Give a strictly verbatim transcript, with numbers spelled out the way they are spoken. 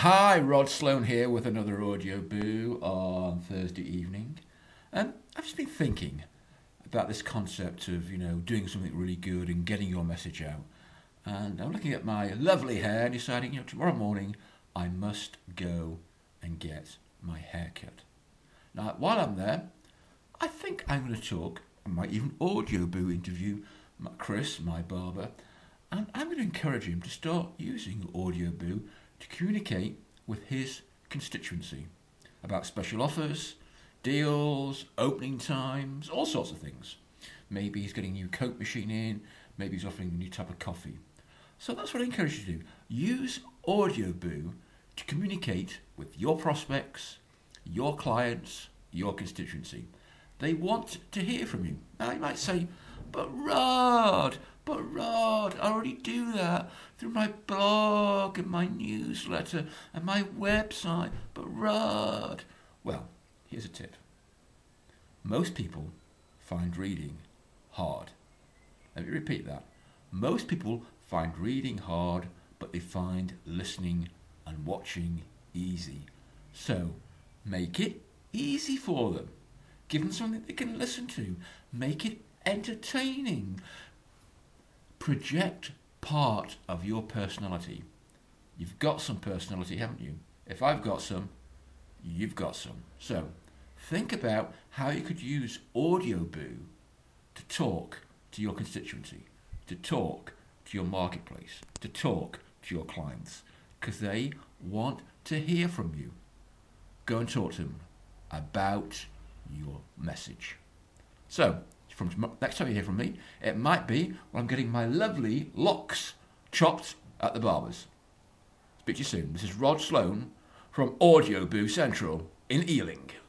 Hi, Rod Sloan here with another Audio Boo on Thursday evening. Um, I've just been thinking about this concept of, you know, doing something really good and getting your message out. And I'm looking at my lovely hair and deciding, you know, tomorrow morning I must go and get my hair cut. Now, while I'm there, I think I'm going to talk, I might even Audio Boo interview Chris, my barber, and I'm going to encourage him to start using Audio Boo to communicate with his constituency about special offers, deals, opening times, all sorts of things. Maybe he's getting a new Coke machine in, maybe he's offering a new type of coffee. So that's what I encourage you to do. Use Audio Boo to communicate with your prospects, your clients, your constituency. They want to hear from you. Now you might say, but Rod, but Rod, I already do that through my blog and my newsletter and my website. But Rod, well, here's a tip. Most people find reading hard. Let me repeat that. Most people find reading hard, but they find listening and watching easy. So make it easy for them. Give them something they can listen to. Make it entertaining. Project part of your personality. You've got some personality, haven't you? If I've got some, you've got some. So think about how you could use Audio Boo to talk to your constituency, to talk to your marketplace, to talk to your clients, because they want to hear from you. Go and talk to them about your message. So, from next time you hear from me, it might be when I'm getting my lovely locks chopped at the barber's. Speak to you soon. This is Rod Sloan from Audio Boo Central in Ealing.